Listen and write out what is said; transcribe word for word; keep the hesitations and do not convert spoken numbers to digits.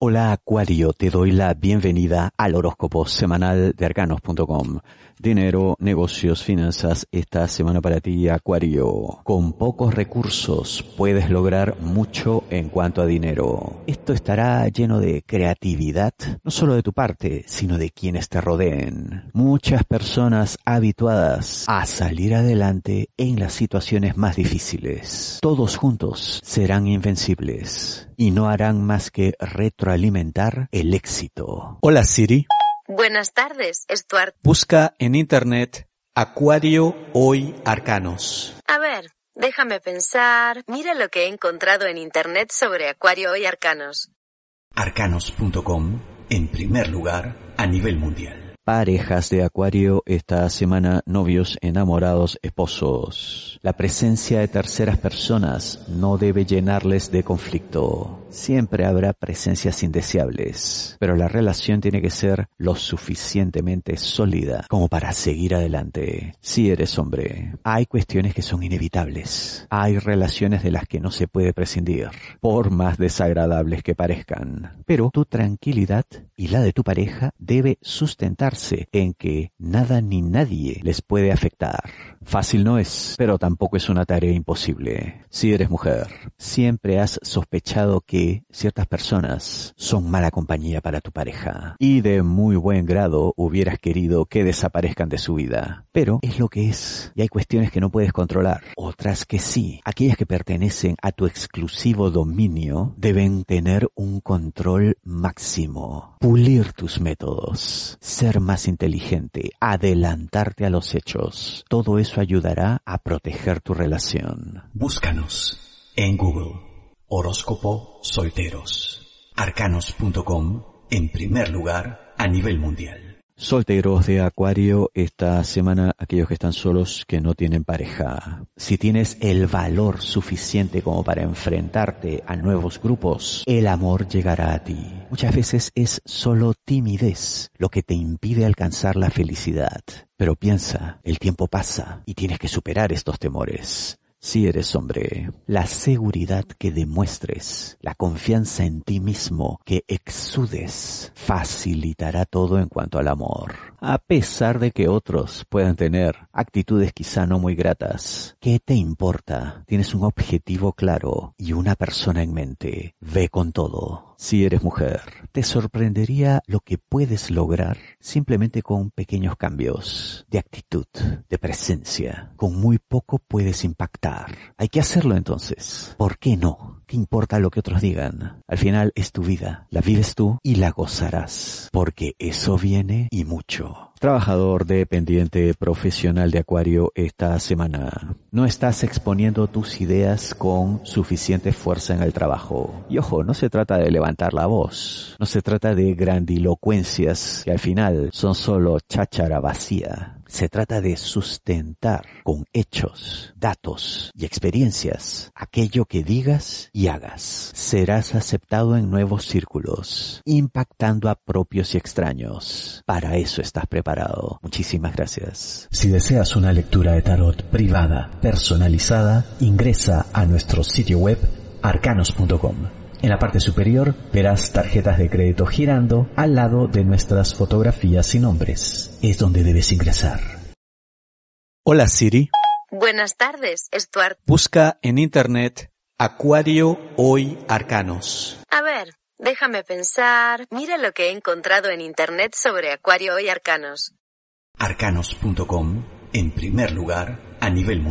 Hola Acuario, te doy la bienvenida al horóscopo semanal de arcanos punto com. Dinero, negocios, finanzas, esta semana para ti, Acuario. Con pocos recursos puedes lograr mucho en cuanto a dinero. Esto estará lleno de creatividad, no solo de tu parte, sino de quienes te rodeen. Muchas personas habituadas a salir adelante en las situaciones más difíciles. Todos juntos serán invencibles y no harán más que retroalimentar el éxito. Hola Siri. Buenas tardes, Stuart. Busca en internet Acuario Hoy Arcanos. A ver, déjame pensar. Mira lo que he encontrado en internet sobre Acuario Hoy Arcanos. arcanos punto com, en primer lugar a nivel mundial. Parejas de Acuario esta semana, novios, enamorados, esposos. La presencia de terceras personas no debe llenarles de conflicto. Siempre habrá presencias indeseables, pero la relación tiene que ser lo suficientemente sólida como para seguir adelante. Si eres hombre, hay cuestiones que son inevitables. Hay relaciones de las que no se puede prescindir, por más desagradables que parezcan. Pero tu tranquilidad y la de tu pareja debe sustentarse en que nada ni nadie les puede afectar. Fácil no es, pero tampoco es una tarea imposible. Si eres mujer, siempre has sospechado que ciertas personas son mala compañía para tu pareja y de muy buen grado hubieras querido que desaparezcan de su vida. Pero es lo que es y hay cuestiones que no puedes controlar, otras que sí. Aquellas que pertenecen a tu exclusivo dominio deben tener un control máximo. Pulir tus métodos, ser más inteligente, adelantarte a los hechos. Todo eso ayudará a proteger tu relación. Búscanos en Google. Horóscopo Solteros. arcanos punto com, en primer lugar a nivel mundial. Solteros de Acuario, esta semana aquellos que están solos, que no tienen pareja. Si tienes el valor suficiente como para enfrentarte a nuevos grupos, el amor llegará a ti. Muchas veces es solo timidez lo que te impide alcanzar la felicidad. Pero piensa, el tiempo pasa y tienes que superar estos temores. Si eres hombre, la seguridad que demuestres, la confianza en ti mismo que exudes, facilitará todo en cuanto al amor. A pesar de que otros puedan tener actitudes quizá no muy gratas, ¿qué te importa? Tienes un objetivo claro y una persona en mente. Ve con todo. Si eres mujer, te sorprendería lo que puedes lograr simplemente con pequeños cambios de actitud, de presencia. Con muy poco puedes impactar. Hay que hacerlo entonces. ¿Por qué no? ¿Qué importa lo que otros digan? Al final es tu vida, la vives tú y la gozarás, porque eso viene y mucho. Trabajador dependiente profesional de Acuario esta semana. No estás exponiendo tus ideas con suficiente fuerza en el trabajo. Y ojo, no se trata de levantar la voz. No se trata de grandilocuencias que al final son solo cháchara vacía. Se trata de sustentar con hechos, datos y experiencias aquello que digas y hagas. Serás aceptado en nuevos círculos, impactando a propios y extraños. Para eso estás preparado. Muchísimas gracias. Si deseas una lectura de tarot privada, personalizada, ingresa a nuestro sitio web arcanos punto com. En la parte superior verás tarjetas de crédito girando al lado de nuestras fotografías y nombres. Es donde debes ingresar. Hola Siri. Buenas tardes, Stuart. Busca en internet Acuario Hoy Arcanos. A ver, déjame pensar. Mira lo que he encontrado en internet sobre Acuario Hoy Arcanos. arcanos punto com, en primer lugar a nivel mundial.